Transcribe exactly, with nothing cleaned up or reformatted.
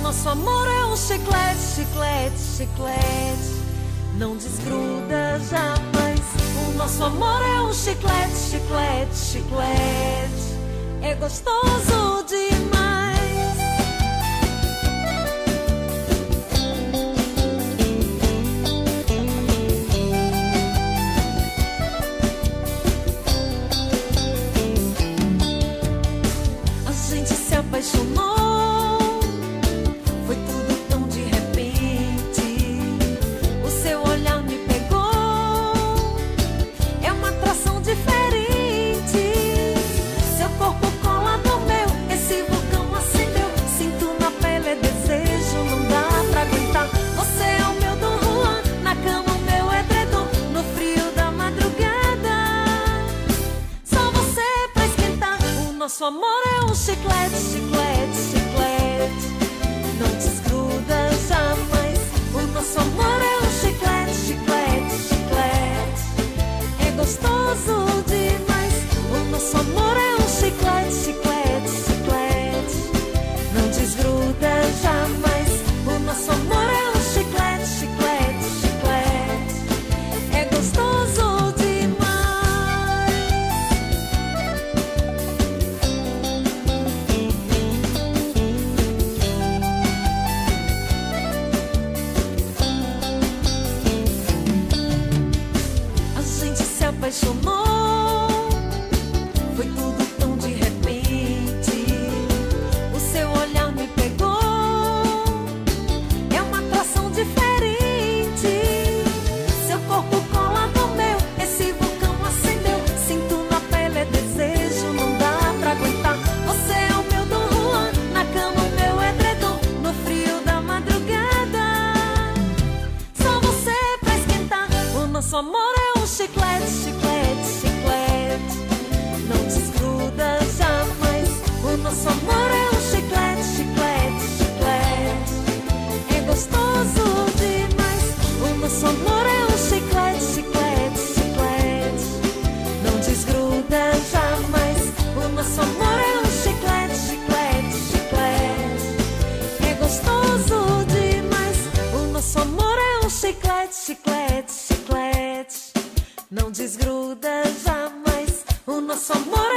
nosso amor é um chiclete, chiclete, chiclete, não desgruda jamais. O nosso amor é um chiclete, chiclete, chiclete, é gostoso demais. A gente se apaixonou, foi tudo tão de repente. O seu olhar me pegou, é uma atração diferente. Seu corpo cola no meu, esse vulcão acendeu. Sinto na pele, é desejo, não dá pra aguentar. Você é o meu Dom Juan, na cama o meu edredom, no frio da madrugada. Só você pra esquentar. O nosso amor é um chiclete, chiclete, chiclete, não desgruda jamais. O nosso amor é um chiclete, chiclete, chiclete, é gostoso demais. O nosso amor é um chiclete, chiclete, chiclete, não desgruda jamais. O nosso amor é um chiclete, chiclete, chiclete, é gostoso demais. A gente se apaixonou, foi tudo tão de repente. O seu olhar me pegou, é uma atração diferente. Seu corpo cola no meu, esse vulcão acendeu. Sinto na pele, é desejo, não dá pra aguentar. Você é o meu Dom Juan, na cama o meu edredom, no frio da madrugada. Só você pra esquentar. O nosso amor é um chiclete, chiclete, chiclete, não desgruda jamais. O nosso amor é um chiclete, chiclete, chiclete, é gostoso demais. O nosso amor é um chiclete, chiclete, chiclete, não desgruda jamais. O nosso amor é um chiclete, chiclete, chiclete, é gostoso demais. O nosso amor é um chiclete, chiclete, chiclete, não desgruda jamais. O nosso amor